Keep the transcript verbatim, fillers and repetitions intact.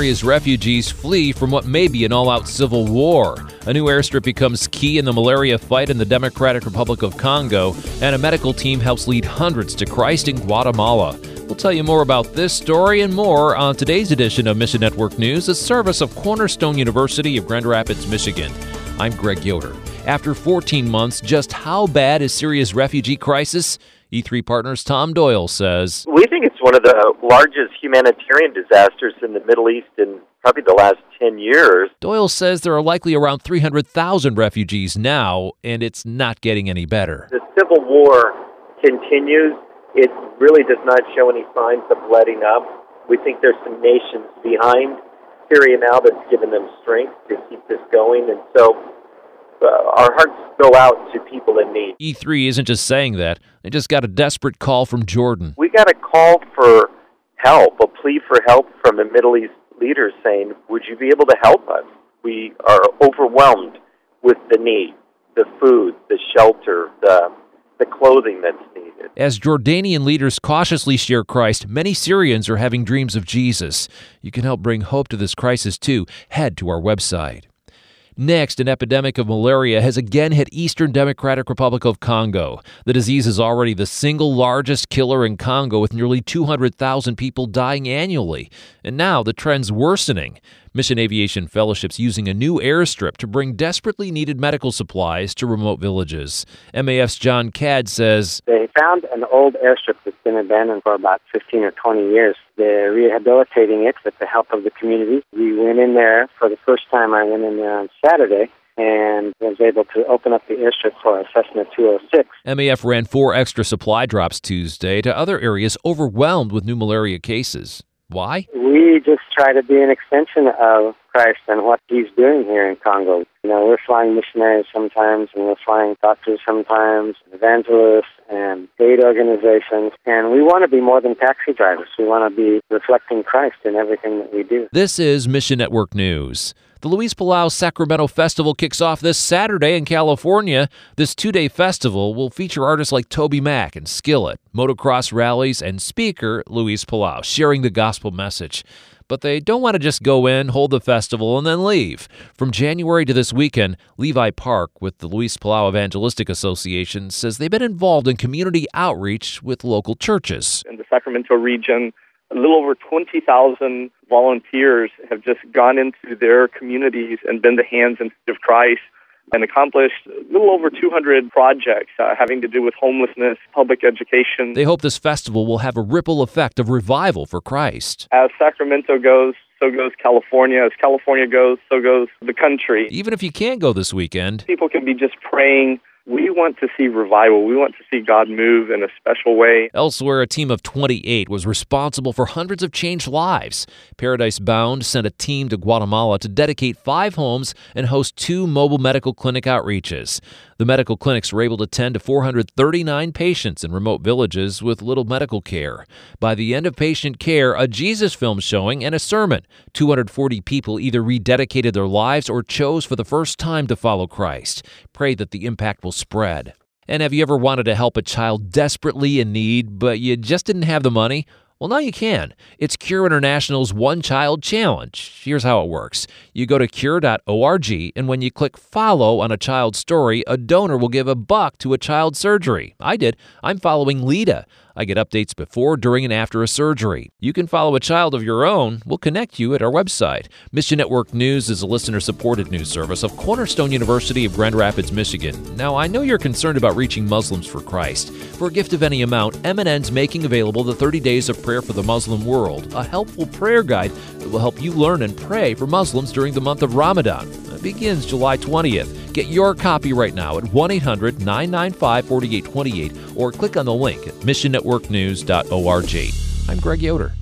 Syria's refugees flee from what may be an all-out civil war. A new airstrip becomes key in the malaria fight in the Democratic Republic of Congo, and a medical team helps lead hundreds to Christ in Guatemala. We'll tell you more about this story and more on today's edition of Mission Network News, a service of Cornerstone University of Grand Rapids, Michigan. I'm Greg Yoder. After fourteen months, just how bad is Syria's refugee crisis? E three Partners' Tom Doyle says, We think it's one of the largest humanitarian disasters in the Middle East in probably the last ten years. Doyle says there are likely around three hundred thousand refugees now, and it's not getting any better. The civil war continues. It really does not show any signs of letting up. We think there's some nations behind Syria now that's given them strength to keep this going, and so Uh, our hearts go out to people in need. E three isn't just saying that. They just got a desperate call from Jordan. We got a call for help, a plea for help from the Middle East leaders saying, would you be able to help us? We are overwhelmed with the need, the food, the shelter, the, the clothing that's needed. As Jordanian leaders cautiously share Christ, many Syrians are having dreams of Jesus. You can help bring hope to this crisis, too. Head to our website. Next, an epidemic of malaria has again hit Eastern Democratic Republic of Congo. The disease is already the single largest killer in Congo, with nearly two hundred thousand people dying annually. And now the trend's worsening. Mission Aviation Fellowship's using a new airstrip to bring desperately needed medical supplies to remote villages. M A F's John Cadd says, They found an old airstrip that's been abandoned for about fifteen or twenty years. They're rehabilitating it with the help of the community. We went in there for the first time. I went in there on Saturday and was able to open up the airstrip for a Cessna two oh six. M A F ran four extra supply drops Tuesday to other areas overwhelmed with new malaria cases. Why? We just try to be an extension of Christ and what he's doing here in Congo. You know, we're flying missionaries sometimes, and we're flying doctors sometimes, evangelists, and aid organizations. And we want to be more than taxi drivers. We want to be reflecting Christ in everything that we do. This is Mission Network News. The Luis Palau Sacramento Festival kicks off this Saturday in California. This two-day festival will feature artists like Toby Mac and Skillet, motocross rallies, and speaker Luis Palau sharing the gospel message. But they don't want to just go in, hold the festival, and then leave. From January to this weekend, Levi Park with the Luis Palau Evangelistic Association says they've been involved in community outreach with local churches. In the Sacramento region, a little over twenty thousand volunteers have just gone into their communities and been the hands and feet of Christ and accomplished a little over two hundred projects uh, having to do with homelessness, public education. They hope this festival will have a ripple effect of revival for Christ. As Sacramento goes, so goes California. As California goes, so goes the country. Even if you can't go this weekend, people can be just praying. We want to see revival. We want to see God move in a special way. Elsewhere, a team of twenty-eight was responsible for hundreds of changed lives. Paradise Bound sent a team to Guatemala to dedicate five homes and host two mobile medical clinic outreaches. The medical clinics were able to tend to four hundred thirty-nine patients in remote villages with little medical care. By the end of patient care, a Jesus film showing and a sermon. two hundred forty people either rededicated their lives or chose for the first time to follow Christ. Pray that the impact will spread. And have you ever wanted to help a child desperately in need, but you just didn't have the money? Well, now you can. It's Cure International's One Child Challenge. Here's how it works. You go to cure dot org, and when you click follow on a child's story, a donor will give a buck to a child's surgery. I did. I'm following Lita. I get updates before, during, and after a surgery. You can follow a child of your own. We'll connect you at our website. Mission Network News is a listener-supported news service of Cornerstone University of Grand Rapids, Michigan. Now, I know you're concerned about reaching Muslims for Christ. For a gift of any amount, M and N's making available the thirty days of Prayer for the Muslim World, a helpful prayer guide that will help you learn and pray for Muslims during the month of Ramadan. It begins July twentieth. Get your copy right now at one eight hundred nine nine five four eight two eight or click on the link at mission network news dot org. I'm Greg Yoder.